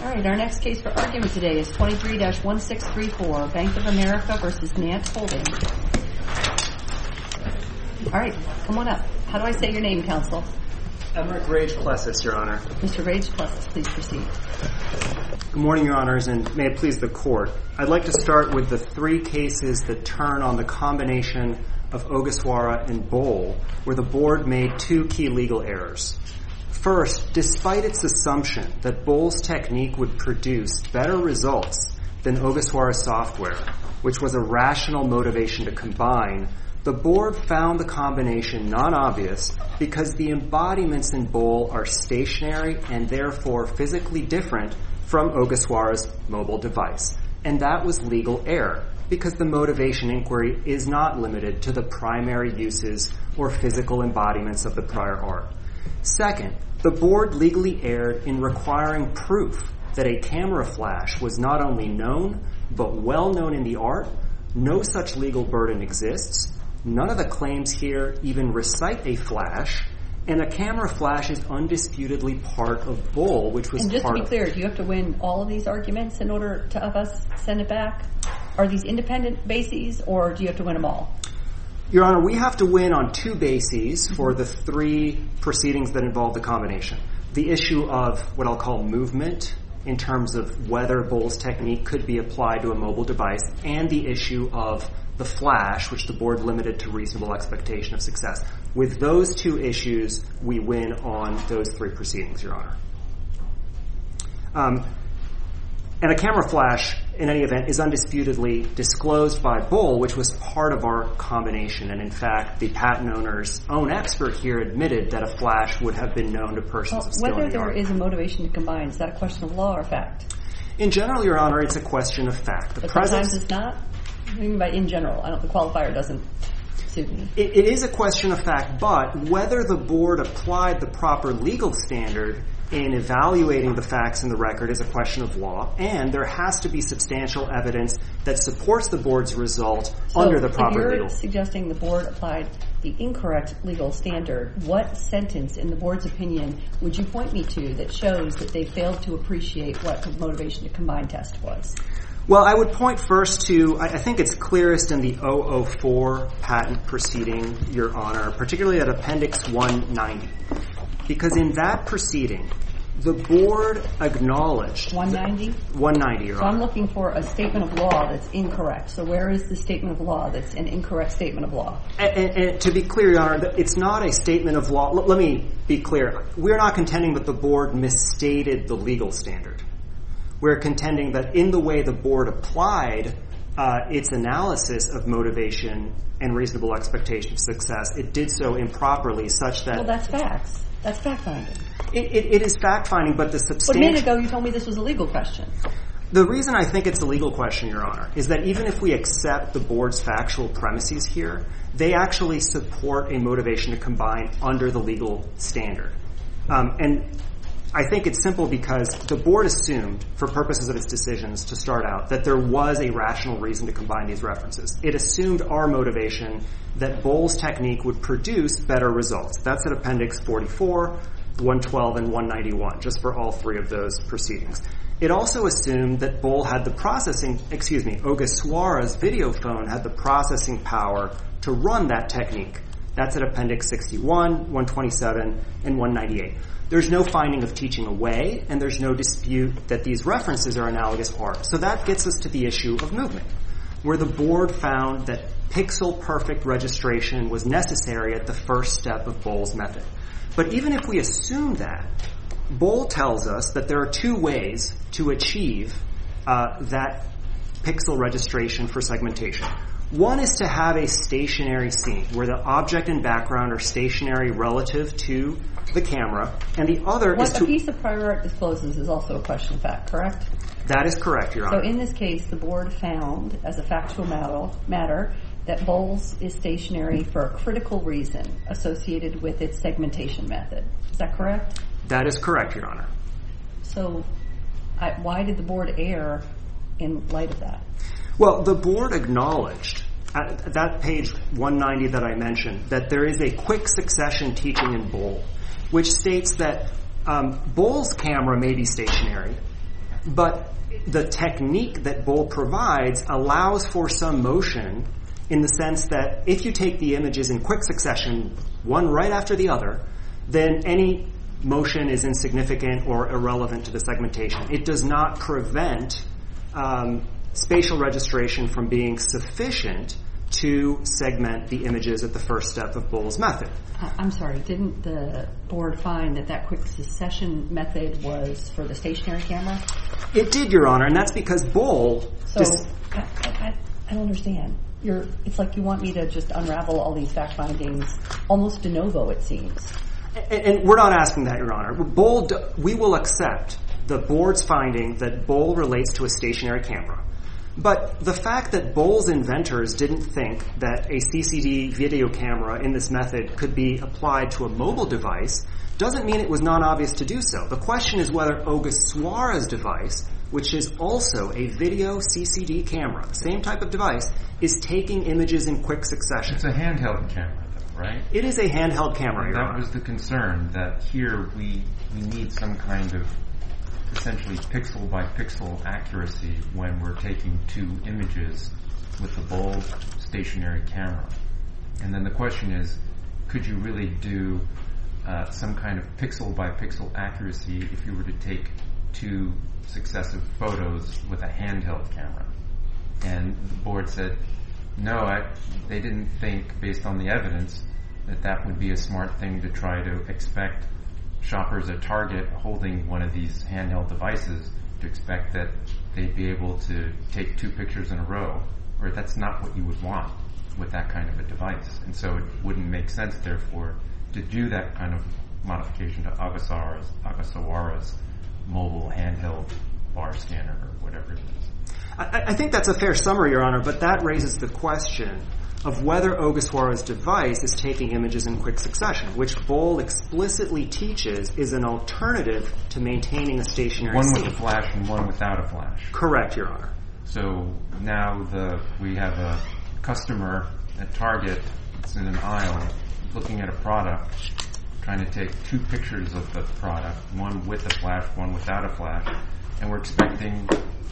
All right, our next case for argument today is 23-1634, Bank of America versus Nance Holdings. All right, come on up. How do I say your name, counsel? Emmerich Rage-Plessis, Your Honor. Mr. Rage-Plessis, please proceed. Good morning, Your Honors, and may it please the Court. I'd like to start with the three cases that turn on the combination of Ogasawara and Bohl, where the Board made two key legal errors. First, despite its assumption that Bohl's technique would produce better results than Ogasawara's software, which was a rational motivation to combine, the Board found the combination non-obvious because the embodiments in Bohl are stationary and therefore physically different from Ogasawara's mobile device. And that was legal error because the motivation inquiry is not limited to the primary uses or physical embodiments of the prior art. Second, the Board legally erred in requiring proof that a camera flash was not only known, but well known in the art. No such legal burden exists. None of the claims here even recite a flash, and a camera flash is undisputedly part of Bohl, which was part of... And just to be clear, do you have to win all of these arguments in order to have us send it back? Are these independent bases, or do you have to win them all? Your Honor, we have to win on two bases for the three proceedings that involve the combination. The issue of what I'll call movement, in terms of whether Bohl's technique could be applied to a mobile device, and the issue of the flash, which the Board limited to reasonable expectation of success. With those two issues, we win on those three proceedings, Your Honor. And a camera flash, in any event, is undisputedly disclosed by Bohl, which was part of our combination. And in fact, the patent owner's own expert here admitted that a flash would have been known to persons of skill in the art. Whether there is a motivation to combine, is that a question of law or fact? In general, Your Honor, it's a question of fact. But sometimes it's not? What do you mean by in general? The qualifier doesn't suit me. It is a question of fact, but whether the Board applied the proper legal standard in evaluating the facts in the record is a question of law, and there has to be substantial evidence that supports the Board's result under the proper legal. So if you're suggesting the Board applied the incorrect legal standard, what sentence in the Board's opinion would you point me to that shows that they failed to appreciate what the motivation to combine test was? Well, I would point first to, I think it's clearest in the 004 patent proceeding, Your Honor, particularly at Appendix 190. Because in that proceeding, the Board acknowledged... 190? 190, Your Honor. So I'm looking for a statement of law that's incorrect. So where is the statement of law that's an incorrect statement of law? And to be clear, Your Honor, it's not a statement of law. Let me be clear. We're not contending that the Board misstated the legal standard. We're contending that in the way the Board applied its analysis of motivation and reasonable expectation of success, it did so improperly such that... Well, that's facts. That's fact-finding. It is fact-finding, but the substantial... But a minute ago, you told me this was a legal question. The reason I think it's a legal question, Your Honor, is that even if we accept the Board's factual premises here, they actually support a motivation to combine under the legal standard. And I think it's simple because the Board assumed, for purposes of its decisions to start out, that there was a rational reason to combine these references. It assumed our motivation that Bohl's technique would produce better results. That's at Appendix 44, 112, and 191, just for all three of those proceedings. It also assumed that Bohl had the Ogasawara's video phone had the processing power to run that technique. That's at Appendix 61, 127, and 198. There's no finding of teaching away, and there's no dispute that these references are analogous art. So that gets us to the issue of movement, where the Board found that pixel-perfect registration was necessary at the first step of Bohl's method. But even if we assume that, Bohl tells us that there are two ways to achieve that pixel registration for segmentation. One is to have a stationary scene, where the object and background are stationary relative to the camera, and the other is to... What a piece of prior art discloses is also a question of fact, correct? That is correct, Your Honor. So in this case, the Board found, as a factual matter, that Bohl's is stationary for a critical reason associated with its segmentation method. Is that correct? That is correct, Your Honor. So why did the Board err in light of that? Well, the Board acknowledged, at that page 190 that I mentioned, that there is a quick succession teaching in Bohl, which states that Bohl's camera may be stationary, But the technique that Bull provides allows for some motion in the sense that if you take the images in quick succession, one right after the other, then any motion is insignificant or irrelevant to the segmentation. It does not prevent spatial registration from being sufficient to segment the images at the first step of Bull's method. I'm sorry, didn't the board find that quick succession method was for the stationary camera? It did, Your Honor, and that's because Bull... So, I don't understand. It's like you want me to just unravel all these fact findings almost de novo, it seems. And we're not asking that, Your Honor. We will accept the board's finding that Bull relates to a stationary camera. But the fact that Bull's inventors didn't think that a CCD video camera in this method could be applied to a mobile device doesn't mean it was non-obvious to do so. The question is whether Ogasuara's device, which is also a video CCD camera, the same type of device, is taking images in quick succession. It's a handheld camera, though, right? It is a handheld camera, Your Honor. That was the concern, that here we need some kind of essentially pixel by pixel accuracy when we're taking two images with the Bull stationary camera. And then the question is, could you really do some kind of pixel by pixel accuracy if you were to take two successive photos with a handheld camera? And the board said, no, they didn't think, based on the evidence, that would be a smart thing to try to expect shoppers at Target holding one of these handheld devices to expect that they'd be able to take two pictures in a row, or that's not what you would want with that kind of a device. And so it wouldn't make sense, therefore, to do that kind of modification to Ogasuara's mobile handheld bar scanner or whatever it is. I think that's a fair summary, Your Honor, but that raises the question of whether Ogasuara's device is taking images in quick succession, which Bull explicitly teaches is an alternative to maintaining a stationary One scene. with a flash and one without a flash. Correct, Your Honor. So now we have a customer at Target that's in an aisle looking at a product, trying to take two pictures of the product, one with a flash, one without a flash, and we're expecting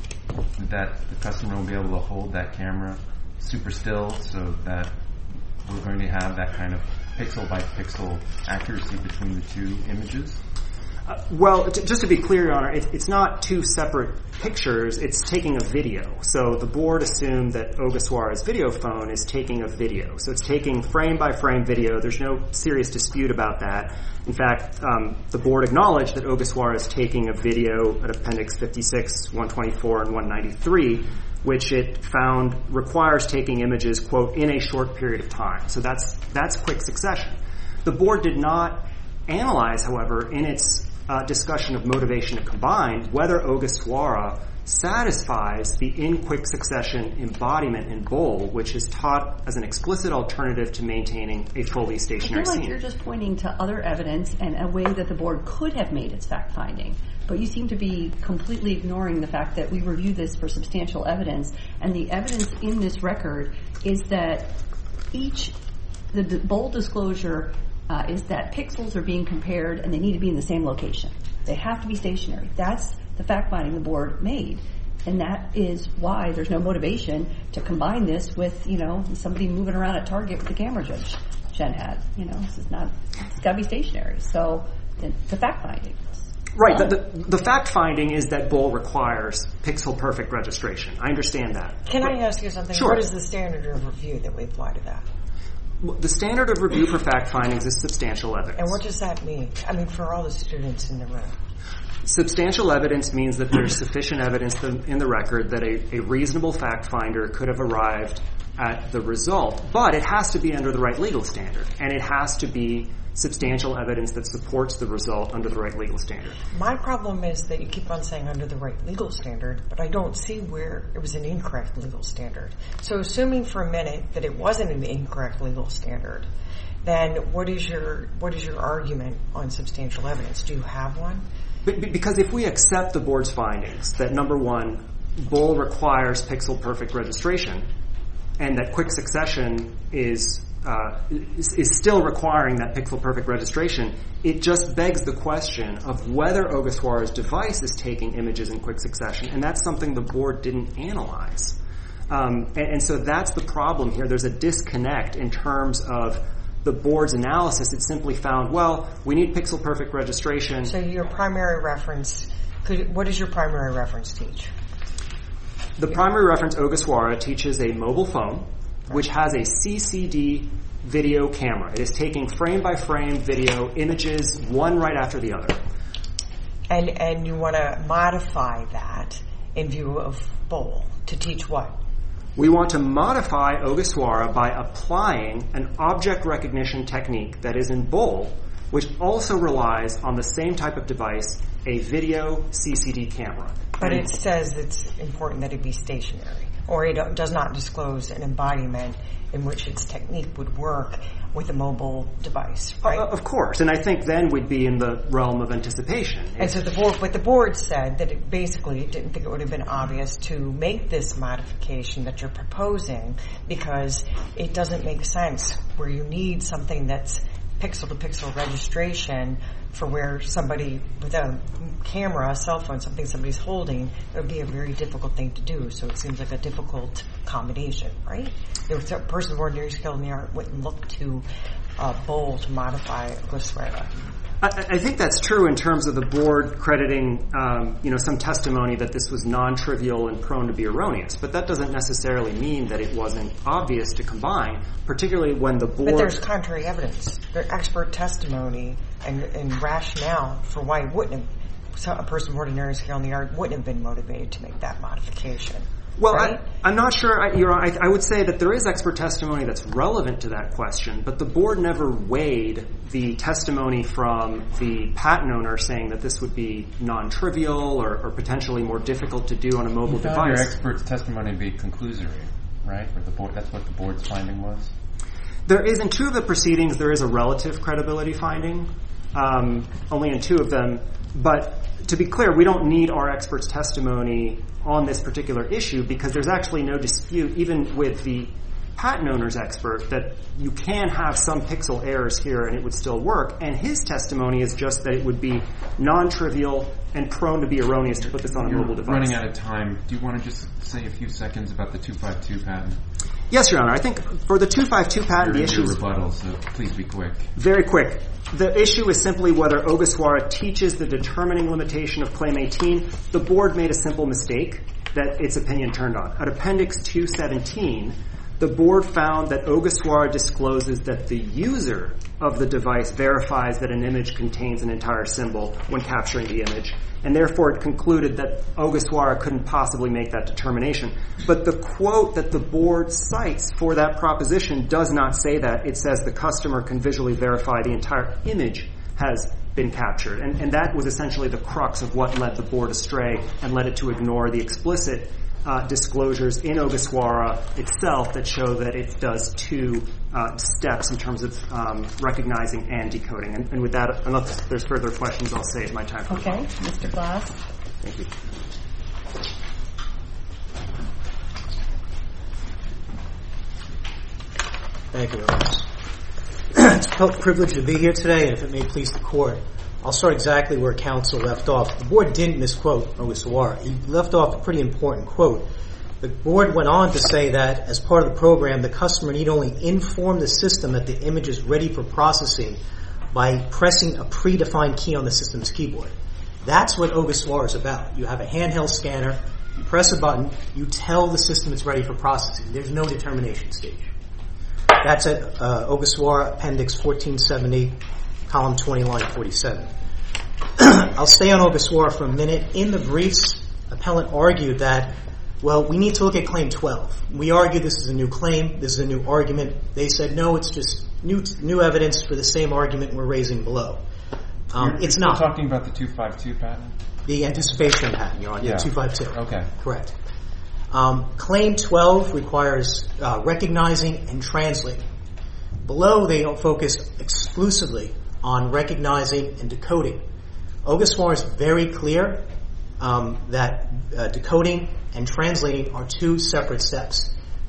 that the customer will be able to hold that camera super still so that we're going to have that kind of pixel by pixel accuracy between the two images? Well, just to be clear, Your Honor, it's not two separate pictures, it's taking a video. So the board assumed that Ogasuara's video phone is taking a video. So it's taking frame by frame video. There's no serious dispute about that. In fact, the board acknowledged that Ogasuara is taking a video at Appendix 56, 124, and 193, which it found requires taking images, quote, in a short period of time. So that's quick succession. The board did not analyze, however, in its discussion of motivation to combine, whether Ogasuara satisfies the in quick succession embodiment in Bull, which is taught as an explicit alternative to maintaining a fully stationary I feel like scene. you're just pointing to other evidence and a way that the board could have made its fact finding. But you seem to be completely ignoring the fact that we review this for substantial evidence, and the evidence in this record is that the Bull disclosure is that pixels are being compared and they need to be in the same location. They have to be stationary. That's the fact finding the board made. And that is why there's no motivation to combine this with, somebody moving around at Target with the camera Jen had. It's got to be stationary. So the fact finding. Right. The fact finding is that Bull requires pixel perfect registration. I understand that. Can I ask you something? Sure. What is the standard of review that we apply to that? The standard of review for fact findings is substantial evidence. And what does that mean? I mean, for all the students in the room. Substantial evidence means that there's sufficient evidence in the record that a reasonable fact finder could have arrived at the result, but it has to be under the right legal standard, and it has to be substantial evidence that supports the result under the right legal standard. My problem is that you keep on saying under the right legal standard, but I don't see where it was an incorrect legal standard. So assuming for a minute that it wasn't an incorrect legal standard, then what is your argument on substantial evidence? Do you have one? Because if we accept the board's findings that, number one, Bull requires pixel perfect registration, and that quick succession is is still requiring that pixel-perfect registration. It just begs the question of whether Ogoswara's device is taking images in quick succession, and that's something the board didn't analyze. And so that's the problem here. There's a disconnect in terms of the board's analysis. It simply found, well, we need pixel-perfect registration. So your primary reference, what does your primary reference teach? The primary reference, Ogoswara, teaches a mobile phone which has a CCD video camera. It is taking frame-by-frame video images, one right after the other. And you want to modify that in view of Bohl to teach what? We want to modify Ogoswara by applying an object recognition technique that is in Bohl, which also relies on the same type of device, a video CCD camera. But it says it's important that it be stationary, or it does not disclose an embodiment in which its technique would work with a mobile device, right? Of course, and I think then we'd be in the realm of anticipation. And so the board said that it basically didn't think it would have been obvious to make this modification that you're proposing because it doesn't make sense where you need something that's pixel-to-pixel registration for where somebody with a camera, a cell phone, something somebody's holding, it would be a very difficult thing to do. So it seems like a difficult combination, right? If a person of ordinary skill in the art wouldn't look to Bohl to modify Ogoswara. I think that's true in terms of the board crediting, some testimony that this was non-trivial and prone to be erroneous. But that doesn't necessarily mean that it wasn't obvious to combine, particularly when the board... But there's contrary evidence. There's expert testimony and rationale for why it wouldn't have, a person of ordinary skill in the art wouldn't have been motivated to make that modification. Well, right? I'm not sure. I would say that there is expert testimony that's relevant to that question, but the board never weighed the testimony from the patent owner saying that this would be non-trivial or potentially more difficult to do on a mobile device. Your expert's testimony to be conclusory, right? Or the board, that's what the board's finding was? There is, in two of the proceedings, there is a relative credibility finding, only in two of them. But to be clear, we don't need our expert's testimony on this particular issue because there's actually no dispute, even with the patent owner's expert, that you can have some pixel errors here and it would still work. And his testimony is just that it would be non-trivial and prone to be erroneous to put this on a mobile device. Running out of time. Do you want to just say a few seconds about the 252 patent? Yes, Your Honor. I think for the 252 patent, the issue is... rebuttal, so please be quick. Very quick. The issue is simply whether Ogoswara teaches the determining limitation of Claim 18. The board made a simple mistake that its opinion turned on. At Appendix 217, the board found that Ogoswara discloses that the user of the device verifies that an image contains an entire symbol when capturing the image, and therefore it concluded that Ogoswara couldn't possibly make that determination. But the quote that the board cites for that proposition does not say that. It says the customer can visually verify the entire image has been captured. And that was essentially the crux of what led the board astray and led it to ignore the explicit disclosures in Ogoswara itself that show that it does two steps in terms of recognizing and decoding. And with that, unless there's further questions, I'll save my time for Okay, Mr. Glass. Thank you. Thank you, Your Honor. It's a privilege to be here today, and if it may please the Court, I'll start exactly where counsel left off. The board didn't misquote Ogoswara. He left off a pretty important quote. The board went on to say that as part of the program, the customer need only inform the system that the image is ready for processing by pressing a predefined key on the system's keyboard. That's what Ogoswara is about. You have a handheld scanner, you press a button, you tell the system it's ready for processing. There's no determination stage. That's at Ogoswara Appendix 1470, column 20, line 47. I'll stay on Ogoswara for a minute. In the briefs, appellant argued that, well, we need to look at Claim 12. We argued this is a new claim, this is a new argument. They said, no, it's just new evidence for the same argument we're raising below. It's not. You're talking about the 252 patent? The anticipation patent, Your Honor, Yeah. 252. Okay. Correct. Claim 12 requires recognizing and translating. Below, they don't focus exclusively on recognizing and decoding. Ogoswara is very clear that decoding and translating are two separate steps.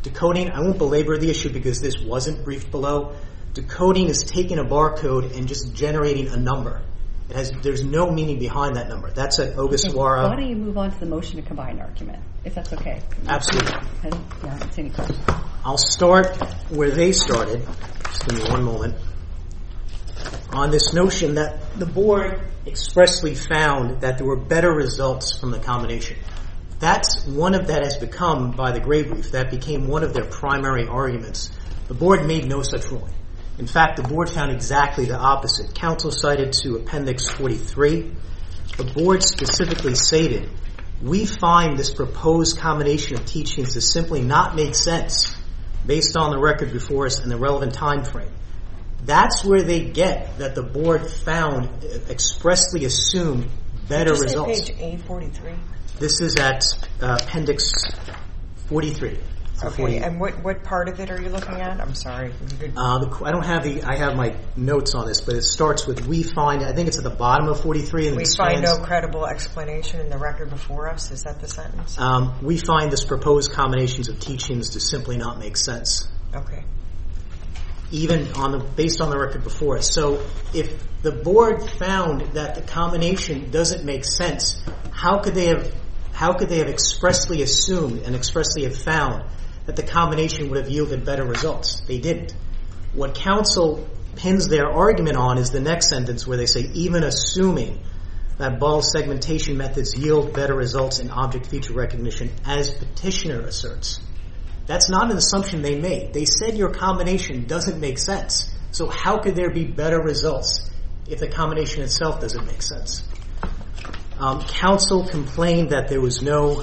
Decoding, I won't belabor the issue because this wasn't briefed below. Decoding is taking a barcode and just generating a number. There's no meaning behind that number. That's at Ogasawara. Why don't you move on to the motion to combine argument, if that's okay? Absolutely. I don't see any questions. I'll start where they started. Just give me one moment. On this notion that the board expressly found that there were better results from the combination. That's one of that has become, by the gray brief, that became one of their primary arguments. The board made no such ruling. In fact, the board found exactly the opposite. Counsel cited to Appendix 43. The board specifically stated, we find this proposed combination of teachings to simply not make sense based on the record before us and the relevant time frame. That's where they get that the board found, expressly assumed better results. Page A43. This is at Appendix 43. Okay, and what part of it are you looking at? I'm sorry. I don't have I have my notes on this, but it starts with we find, I think it's at the bottom of 43. And we find no credible explanation in the record before us. Is that the sentence? We find this proposed combinations of teachings to simply not make sense. Okay. Even based on the record before us. So if the board found that the combination doesn't make sense, how could they have expressly assumed and expressly have found that the combination would have yielded better results? They didn't. What counsel pins their argument on is the next sentence where they say, even assuming that Ball segmentation methods yield better results in object feature recognition, as petitioner asserts. That's not an assumption they made. They said your combination doesn't make sense. So how could there be better results if the combination itself doesn't make sense? Counsel complained that there was no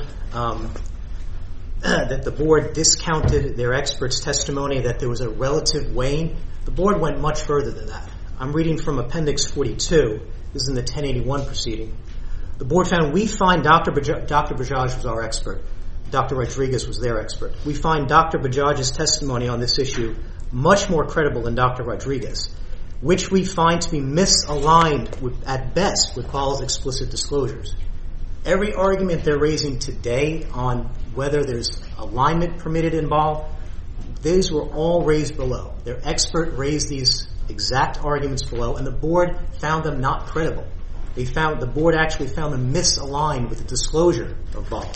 that the board discounted their experts' testimony, that there was a relative weighing. The board went much further than that. I'm reading from Appendix 42. This is in the 1081 proceeding. The board found, we find Dr. Bajaj was our expert. Dr. Rodriguez was their expert. We find Dr. Bajaj's testimony on this issue much more credible than Dr. Rodriguez, which we find to be misaligned at best with Ball's explicit disclosures. Every argument they're raising today on whether there's alignment permitted in Ball, these were all raised below. Their expert raised these exact arguments below, and the board found them not credible. The board actually found them misaligned with the disclosure of Ball.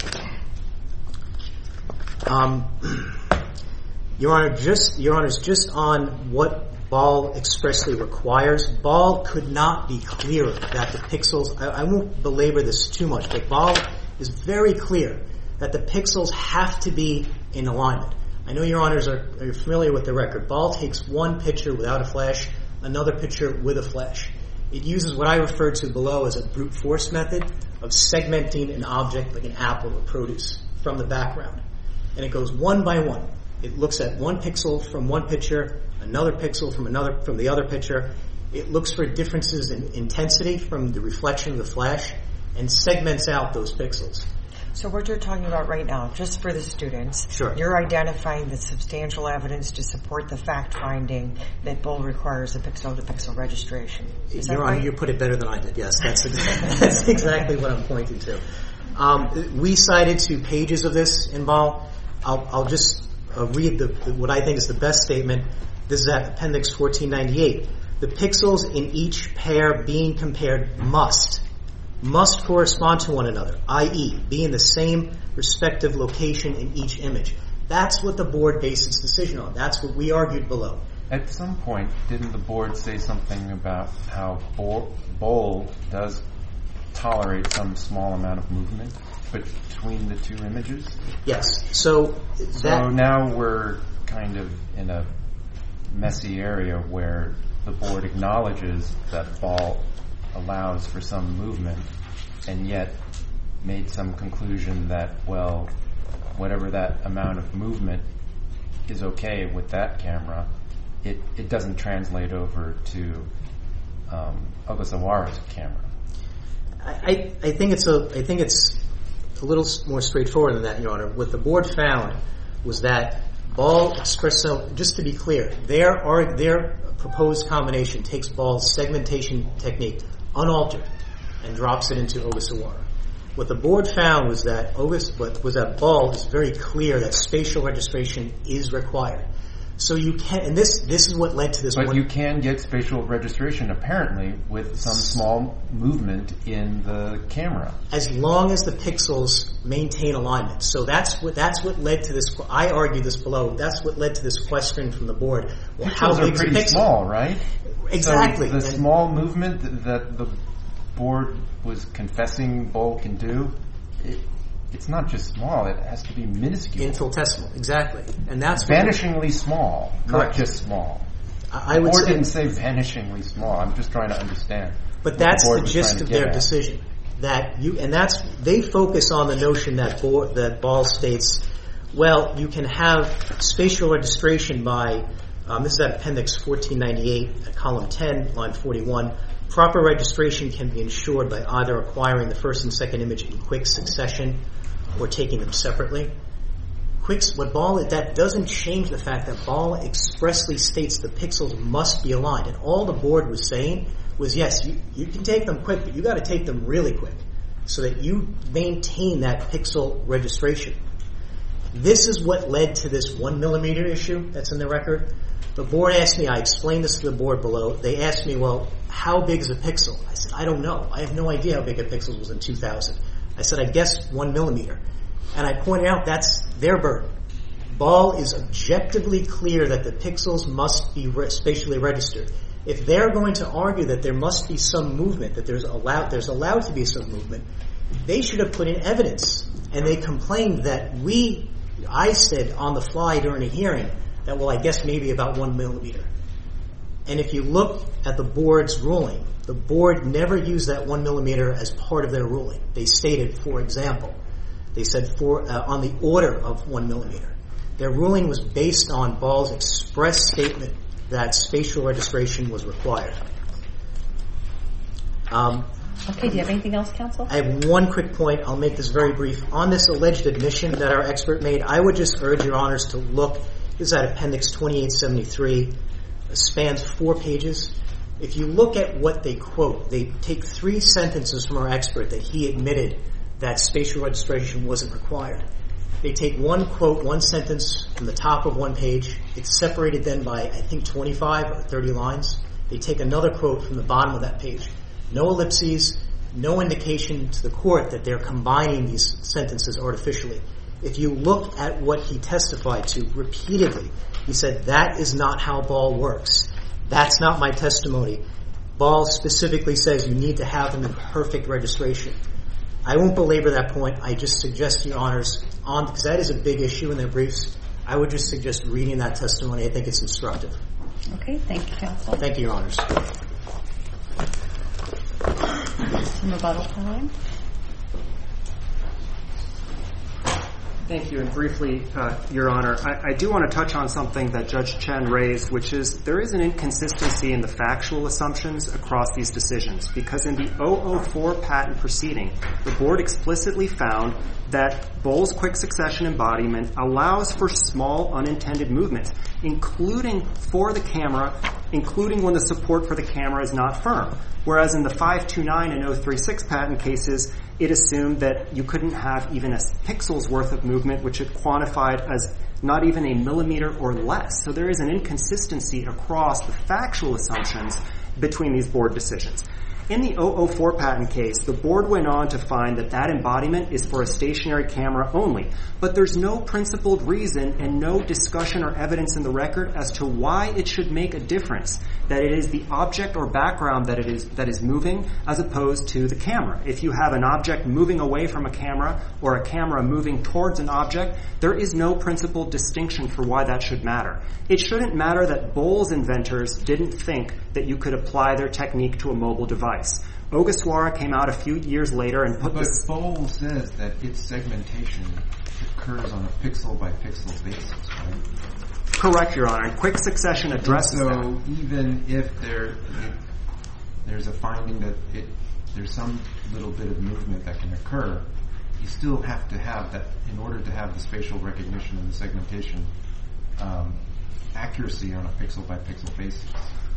Your Honor, just on what Ball expressly requires, Ball could not be clearer that the pixels, I won't belabor this too much, but Ball is very clear that the pixels have to be in alignment. I know Your Honors are familiar with the record. Ball takes one picture without a flash, another picture with a flash. It uses what I referred to below as a brute force method of segmenting an object like an apple or produce from the background. And it goes one by one. It looks at one pixel from one picture, another pixel from the other picture. It looks for differences in intensity from the reflection of the flash and segments out those pixels. So what you're talking about right now, just for the students, sure. You're identifying the substantial evidence to support the fact finding that Ball requires a pixel-to-pixel registration. Is that Your right? Honor, you put it better than I did. Yes, that's exactly what I'm pointing to. We cited 2 pages of this in Ball. I'll just read what I think is the best statement. This is at Appendix 1498. The pixels in each pair being compared must correspond to one another, i.e., be in the same respective location in each image. That's what the board based its decision on. That's what we argued below. At some point, didn't the board say something about how Ball does tolerate some small amount of movement between the 2 images? Yes. So now we're kind of in a messy area where the board acknowledges that Ball allows for some movement and yet made some conclusion that, well, whatever that amount of movement is okay with that camera, it doesn't translate over to Ogasawara's camera. I think it's a little more straightforward than that, Your Honor. What the board found was that Ball expressed, so just to be clear, their proposed combination takes Ball's segmentation technique unaltered and drops it into Ogasawara. What the board found was that Ball is very clear that spatial registration is required. So you can, and this is what led to this. But you can get spatial registration apparently with some small movement in the camera, as long as the pixels maintain alignment. So that's what led to this. I argued this below. That's what led to this question from the board. Well, how big is a pixel? Pretty small, right? Exactly. So the small movement that the board was confessing Ball can do, it's not just small, it has to be minuscule. Infinitesimal, exactly. And that's vanishingly small, correct. Not just small. The board didn't say vanishingly small. I'm just trying to understand. But that's the gist of their decision. They focus on the notion that Ball states, well, you can have spatial registration by, this is at Appendix 1498, at column 10, line 41. Proper registration can be ensured by either acquiring the first and second image in quick succession or taking them separately. That doesn't change the fact that Ball expressly states the pixels must be aligned. And all the board was saying was, yes, you can take them quick, but you got to take them really quick so that you maintain that pixel registration. This is what led to this 1 millimeter issue that's in the record. The board asked me, I explained this to the board below, they asked me, well, how big is a pixel? I said, I don't know. I have no idea how big a pixel was in 2000. I said, I guess 1 millimeter. And I pointed out that's their burden. Ball is objectively clear that the pixels must be spatially registered. If they're going to argue that there must be some movement, that there's allowed to be some movement, they should have put in evidence. And they complained that I said on the fly during a hearing that, well, I guess maybe about 1 millimeter. And if you look at the board's ruling, the board never used that 1 millimeter as part of their ruling. They stated, for example, they said on the order of 1 millimeter. Their ruling was based on Ball's express statement that spatial registration was required. Okay, do you have anything else, counsel? I have one quick point. I'll make this very brief. On this alleged admission that our expert made, I would just urge your honors to look. This is at Appendix 2873. It spans 4 pages. If you look at what they quote, they take 3 sentences from our expert that he admitted that spatial registration wasn't required. They take one quote, one sentence from the top of one page. It's separated then by, I think, 25 or 30 lines. They take another quote from the bottom of that page. No ellipses, no indication to the court that they're combining these sentences artificially. If you look at what he testified to repeatedly, he said, that is not how Ball works. That's not my testimony. Ball specifically says you need to have them in perfect registration. I won't belabor that point. I just suggest to your honors, because that is a big issue in their briefs, I would just suggest reading that testimony. I think it's instructive. Okay, thank you, counsel. Thank you, your honors. Some rebuttal time. Thank you. And briefly, Your Honor, I do want to touch on something that Judge Chen raised, which is there is an inconsistency in the factual assumptions across these decisions. Because in the 004 patent proceeding, the board explicitly found that Ball's quick succession embodiment allows for small unintended movements, including for the camera, including when the support for the camera is not firm. Whereas in the 529 and 036 patent cases, it assumed that you couldn't have even a pixel's worth of movement, which it quantified as not even a millimeter or less. So there is an inconsistency across the factual assumptions between these board decisions. In the 004 patent case, the board went on to find that that embodiment is for a stationary camera only. But there's no principled reason and no discussion or evidence in the record as to why it should make a difference, that it is the object or background that is moving as opposed to the camera. If you have an object moving away from a camera or a camera moving towards an object, there is no principled distinction for why that should matter. It shouldn't matter that Ball's inventors didn't think that you could apply their technique to a mobile device. Ogasawara came out a few years later and put this... But Ball says that its segmentation occurs on a pixel-by-pixel basis, right? Correct, Your Honor. And quick succession addresses that. So even if there's a finding that there's some little bit of movement that can occur, you still have to have that, in order to have the spatial recognition and the segmentation accuracy on a pixel-by-pixel basis.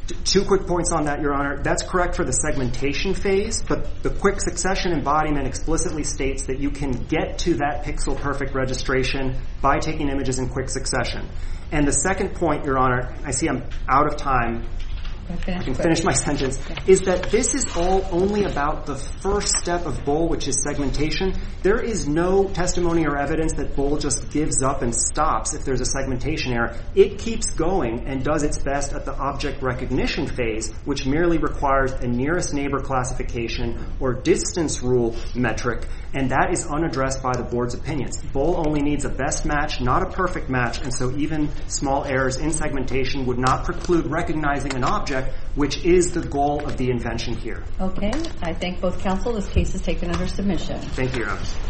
2 quick points on that, Your Honor. That's correct for the segmentation phase, but the quick succession embodiment explicitly states that you can get to that pixel-perfect registration by taking images in quick succession. And the second point, Your Honor, I see I'm out of time. I can finish my sentence, is that this is all only about the first step of Bohl, which is segmentation. There is no testimony or evidence that Bohl just gives up and stops if there's a segmentation error. It keeps going and does its best at the object recognition phase, which merely requires a nearest neighbor classification or distance rule metric, and that is unaddressed by the board's opinions. Bohl only needs a best match, not a perfect match, and so even small errors in segmentation would not preclude recognizing an object, which is the goal of the invention here. Okay. I thank both counsel. This case is taken under submission. Thank you, Your Honor.